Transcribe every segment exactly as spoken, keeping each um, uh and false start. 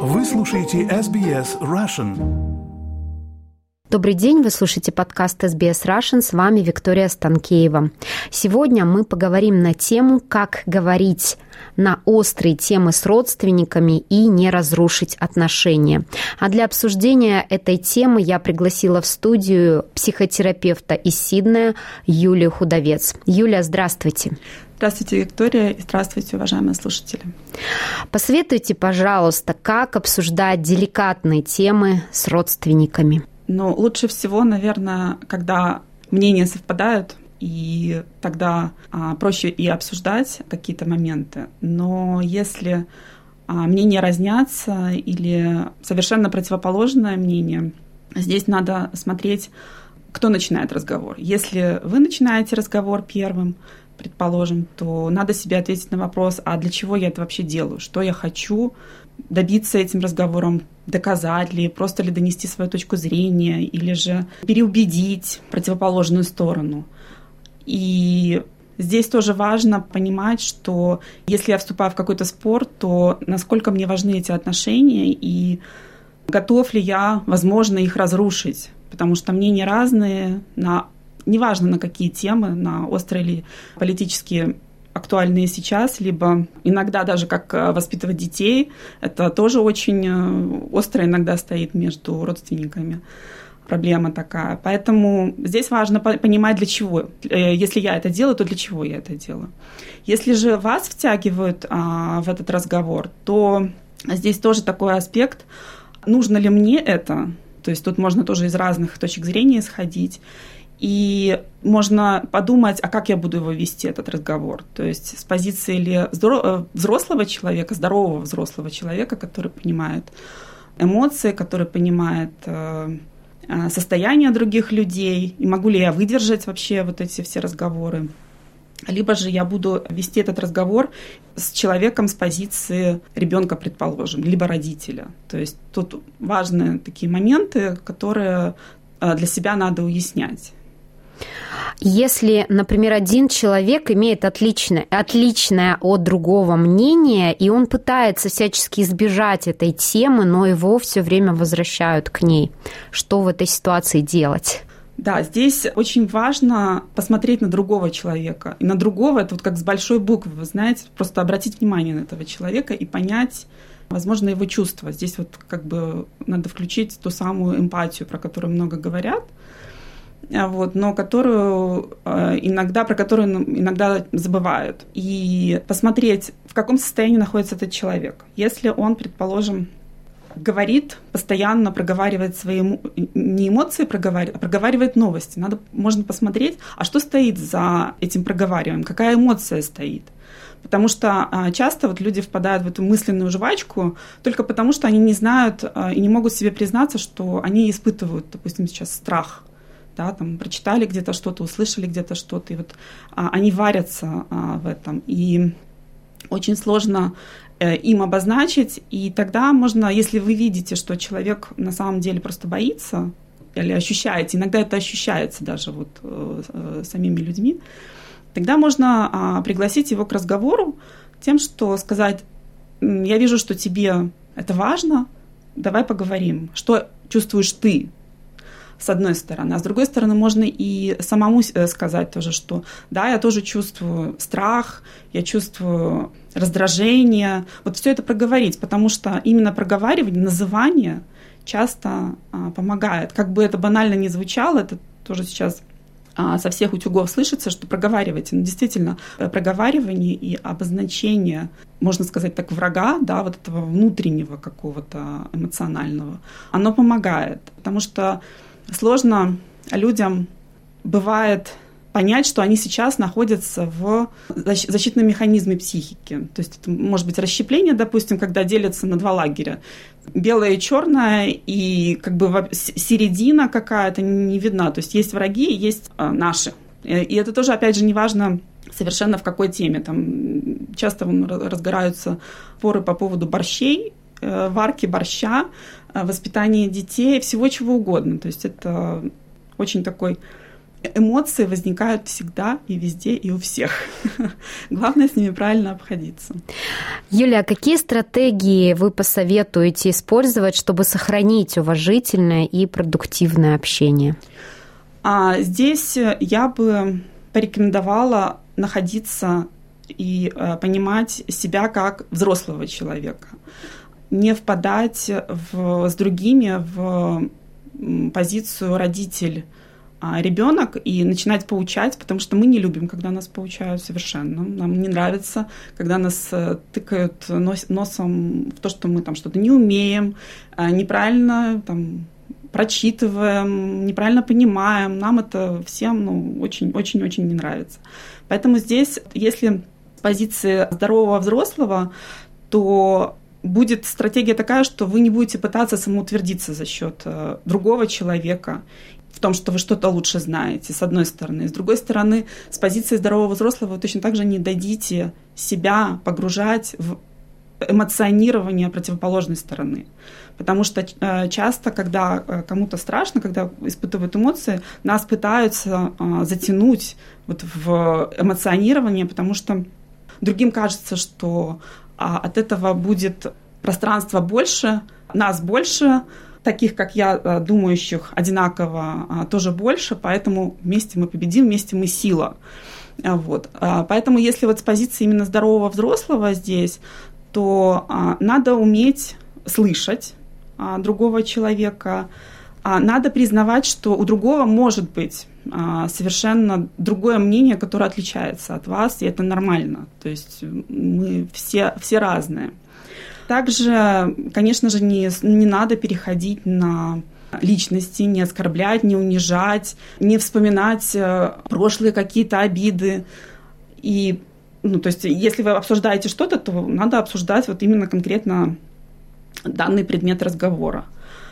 Вы слушаете эс би эс Russian. Добрый день, вы слушаете подкаст эс би эс Russian, с вами Виктория Станкеева. Сегодня мы поговорим на тему, как говорить на острые темы с родственниками и не разрушить отношения. А для обсуждения этой темы я пригласила в студию психотерапевта из Сиднея Юлию Худовец. Юлия, здравствуйте. Здравствуйте, Виктория, и здравствуйте, уважаемые слушатели. Посоветуйте, пожалуйста, как обсуждать деликатные темы с родственниками. Ну, лучше всего, наверное, когда мнения совпадают, и тогда а, проще и обсуждать какие-то моменты. Но если а, мнения разнятся или совершенно противоположное мнение, здесь надо смотреть, кто начинает разговор. Если вы начинаете разговор первым, предположим, то надо себе ответить на вопрос, а для чего я это вообще делаю, что я хочу добиться этим разговором, доказать ли, просто ли донести свою точку зрения, или же переубедить противоположную сторону. И здесь тоже важно понимать, что если я вступаю в какой-то спор, то насколько мне важны эти отношения и готов ли я, возможно, их разрушить, потому что мнения разные, на, неважно на какие темы, на острые или политические актуальные сейчас, либо иногда даже как воспитывать детей, это тоже очень остро иногда стоит между родственниками. Проблема такая. Поэтому здесь важно понимать, для чего. Если я это делаю, то для чего я это делаю. Если же вас втягивают а, в этот разговор, то здесь тоже такой аспект, нужно ли мне это, то есть тут можно тоже из разных точек зрения исходить, и можно подумать, а как я буду его вести, этот разговор. То есть с позиции ли взрослого человека, здорового взрослого человека, который понимает эмоции, который понимает состояние других людей, и могу ли я выдержать вообще вот эти все разговоры. Либо же я буду вести этот разговор с человеком с позиции ребенка, предположим, либо родителя. То есть тут важные такие моменты, которые для себя надо уяснять. Если, например, один человек имеет отличное, отличное от другого мнение, и он пытается всячески избежать этой темы, но его все время возвращают к ней, что в этой ситуации делать? Да, здесь очень важно посмотреть на другого человека. И на другого, это вот как с большой буквы, вы знаете, просто обратить внимание на этого человека и понять, возможно, его чувства. Здесь вот как бы надо включить ту самую эмпатию, про которую много говорят, вот, но которую иногда, про которую иногда забывают. И посмотреть, в каком состоянии находится этот человек. Если он, предположим, говорит, постоянно проговаривает свои не эмоции, проговаривает, а проговаривает новости. Надо, можно посмотреть, а что стоит за этим проговариванием, какая эмоция стоит. Потому что часто вот люди впадают в эту мысленную жвачку только потому, что они не знают и не могут себе признаться, что они испытывают, допустим, сейчас страх. Да, там, прочитали где-то что-то, услышали где-то что-то, и вот а, они варятся а, в этом. И очень сложно э, им обозначить, и тогда можно, если вы видите, что человек на самом деле просто боится, или ощущаете, иногда это ощущается даже вот, э, э, самими людьми, тогда можно э, пригласить его к разговору тем, что сказать, я вижу, что тебе это важно, давай поговорим, что чувствуешь ты, с одной стороны. А с другой стороны, можно и самому сказать тоже, что да, я тоже чувствую страх, я чувствую раздражение. Вот все это проговорить, потому что именно проговаривание, называние часто а, помогает. Как бы это банально ни звучало, это тоже сейчас а, со всех утюгов слышится, что проговаривайте. Но действительно, проговаривание и обозначение, можно сказать так, врага, да, вот этого внутреннего какого-то эмоционального, оно помогает, потому что сложно людям бывает понять, что они сейчас находятся в защитном механизме психики. То есть это может быть расщепление, допустим, когда делятся на два лагеря. Белое и черное, и как бы середина какая-то не видна. То есть есть враги, есть наши. И это тоже, опять же, неважно совершенно в какой теме. Там часто разгораются споры по поводу борщей, варки борща, воспитания детей, всего чего угодно. То есть это очень такой эмоции возникают всегда и везде, и у всех. Главное с ними правильно обходиться. Юлия, а какие стратегии вы посоветуете использовать, чтобы сохранить уважительное и продуктивное общение? А здесь я бы порекомендовала находиться и понимать себя как взрослого человека. Не впадать в, с другими в позицию родитель, ребенок и начинать поучать, потому что мы не любим, когда нас поучают совершенно. Нам не нравится, когда нас тыкают нос, носом в то, что мы там что-то не умеем, неправильно там прочитываем, неправильно понимаем. Нам это всем ну, очень-очень-очень не нравится. Поэтому здесь, если с позиции здорового взрослого, то будет стратегия такая, что вы не будете пытаться самоутвердиться за счет другого человека, в том, что вы что-то лучше знаете, с одной стороны. С другой стороны, с позиции здорового взрослого вы точно так же не дадите себя погружать в эмоционирование противоположной стороны. Потому что часто, когда кому-то страшно, когда испытывают эмоции, нас пытаются затянуть вот в эмоционирование, потому что другим кажется, что от этого будет пространства больше, нас больше, таких, как я, думающих одинаково, тоже больше, поэтому вместе мы победим, вместе мы сила. Вот. Поэтому если вот с позиции именно здорового взрослого здесь, то надо уметь слышать другого человека, надо признавать, что у другого может быть совершенно другое мнение, которое отличается от вас, и это нормально. То есть мы все, все разные. Также, конечно же, не, не надо переходить на личности, не оскорблять, не унижать, не вспоминать прошлые какие-то обиды. И, ну, то есть, если вы обсуждаете что-то, то надо обсуждать вот именно конкретно данный предмет разговора.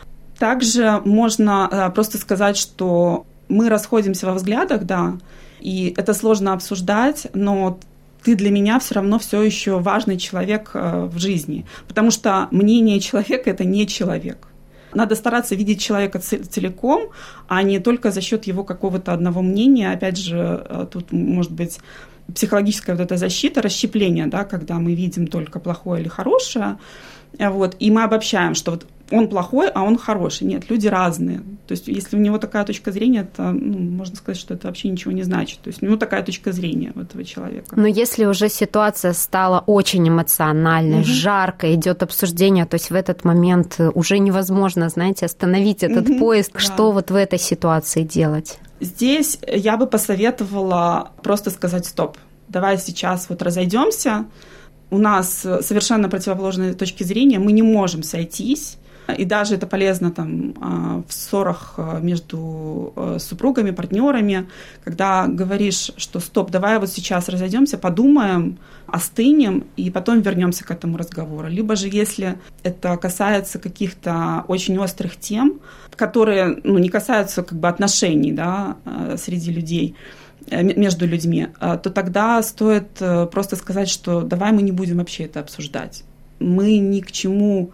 Также можно просто сказать, что мы расходимся во взглядах, да, и это сложно обсуждать, но ты для меня все равно все еще важный человек в жизни, потому что мнение человека – это не человек. Надо стараться видеть человека целиком, а не только за счет его какого-то одного мнения. Опять же, тут может быть психологическая вот эта защита, расщепление, да, когда мы видим только плохое или хорошее, вот, и мы обобщаем, что вот он плохой, а он хороший. Нет, люди разные. То есть если у него такая точка зрения, то ну, можно сказать, что это вообще ничего не значит. То есть у него такая точка зрения у этого человека. Но если уже ситуация стала очень эмоциональной, угу. жарко, идет обсуждение, то есть в этот момент уже невозможно, знаете, остановить этот угу. поезд. Да. Что вот в этой ситуации делать? Здесь я бы посоветовала просто сказать стоп. Давай сейчас вот разойдемся. У нас совершенно противоположные точки зрения, мы не можем сойтись. И даже это полезно там, в ссорах между супругами, партнерами, когда говоришь, что стоп, давай вот сейчас разойдемся, подумаем, остынем и потом вернемся к этому разговору. Либо же, если это касается каких-то очень острых тем, которые ну, не касаются как бы, отношений да, среди людей, между людьми, то тогда стоит просто сказать, что давай мы не будем вообще это обсуждать. Мы ни к чему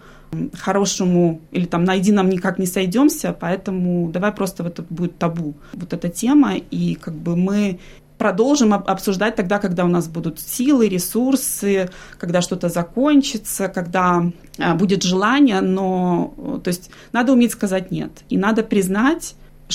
хорошему или там найди нам никак не сойдемся, поэтому давай просто вот это будет табу, вот эта тема, и как бы мы продолжим обсуждать тогда, когда у нас будут силы, ресурсы, когда что-то закончится, когда будет желание, но то есть надо уметь сказать нет, и надо признать,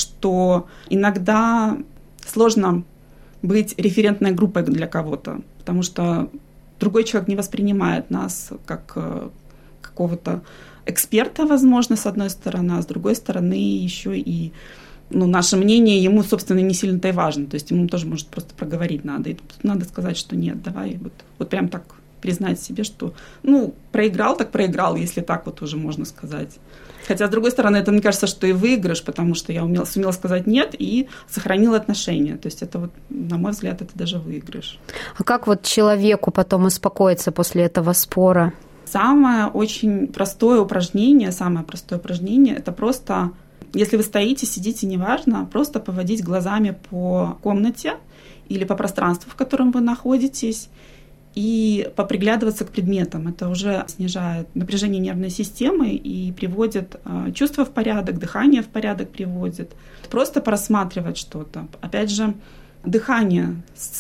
что иногда сложно быть референтной группой для кого-то, потому что другой человек не воспринимает нас как какого-то эксперта, возможно, с одной стороны, а с другой стороны еще и ну, наше мнение ему, собственно, не сильно-то и важно. То есть ему тоже, может, просто проговорить надо. И тут надо сказать, что нет, давай вот, вот прям так признать себе, что ну, проиграл, так проиграл, если так вот уже можно сказать. Хотя, с другой стороны, это, мне кажется, что и выигрыш, потому что я умела, сумела сказать «нет» и сохранила отношения. То есть это, вот, на мой взгляд, это даже выигрыш. А как вот человеку потом успокоиться после этого спора? Самое очень простое упражнение, самое простое упражнение – это просто, если вы стоите, сидите, неважно, просто поводить глазами по комнате или по пространству, в котором вы находитесь, и поприглядываться к предметам. Это уже снижает напряжение нервной системы и приводит чувства в порядок, дыхание в порядок приводит. Просто просматривать что-то. Опять же, дыхание,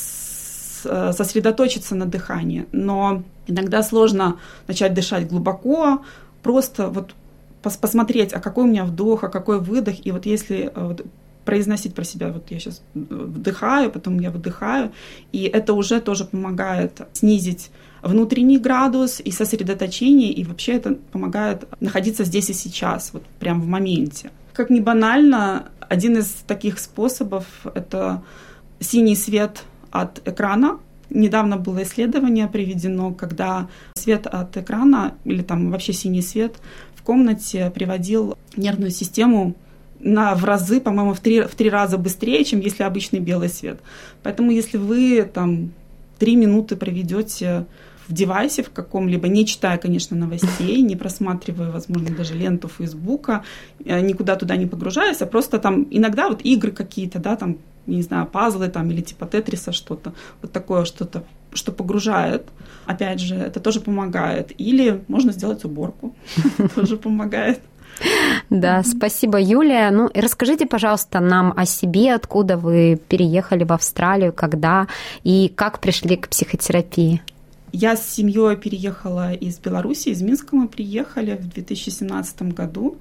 сосредоточиться на дыхании. Но иногда сложно начать дышать глубоко, просто вот посмотреть, а какой у меня вдох, а какой выдох. И вот если вот произносить про себя, вот я сейчас вдыхаю, потом я выдыхаю, и это уже тоже помогает снизить внутренний градус и сосредоточение, и вообще это помогает находиться здесь и сейчас, вот прям в моменте. Как ни банально, один из таких способов — это синий свет от экрана. Недавно было исследование приведено, когда свет от экрана или там вообще синий свет в комнате приводил нервную систему на, в разы, по-моему, в три, в три раза быстрее, чем если обычный белый свет. Поэтому если вы там три минуты проведете в девайсе в каком-либо, не читая, конечно, новостей, не просматривая, возможно, даже ленту Фейсбука, никуда туда не погружаясь, а просто там иногда вот игры какие-то, да, там, не знаю, пазлы там или типа Тетриса что-то, вот такое что-то, что погружает. Опять же, это тоже помогает. Или можно сделать уборку, тоже помогает. Да, спасибо, Юлия. Ну, и расскажите, пожалуйста, нам о себе, откуда вы переехали в Австралию, когда и как пришли к психотерапии. Я с семьей переехала из Беларуси, из Минска мы приехали в две тысячи семнадцатом году.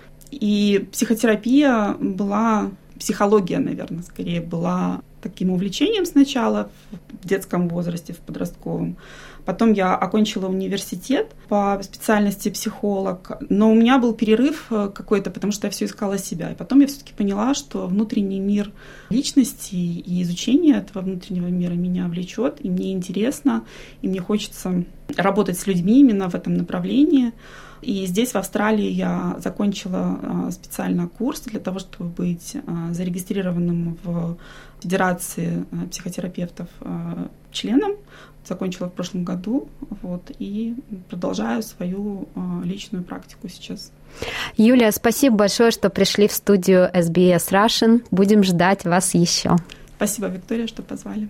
И психотерапия была, психология, наверное, скорее была таким увлечением сначала в детском возрасте, в подростковом. Потом я окончила университет по специальности психолог, но у меня был перерыв какой-то, потому что я все искала себя. И потом я все-таки поняла, что внутренний мир личности и изучение этого внутреннего мира меня влечет, и мне интересно, и мне хочется работать с людьми именно в этом направлении. И здесь, в Австралии, я закончила специально курс для того, чтобы быть зарегистрированным в Федерации психотерапевтов членом. Закончила в прошлом году, вот, и продолжаю свою личную практику сейчас. Юлия, спасибо большое, что пришли в студию эс би эс Russian. Будем ждать вас еще. Спасибо, Виктория, что позвали.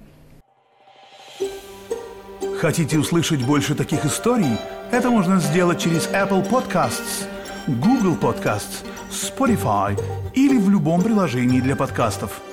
Хотите услышать больше таких историй? Это можно сделать через Apple Podcasts, Google Podcasts, Spotify или в любом приложении для подкастов.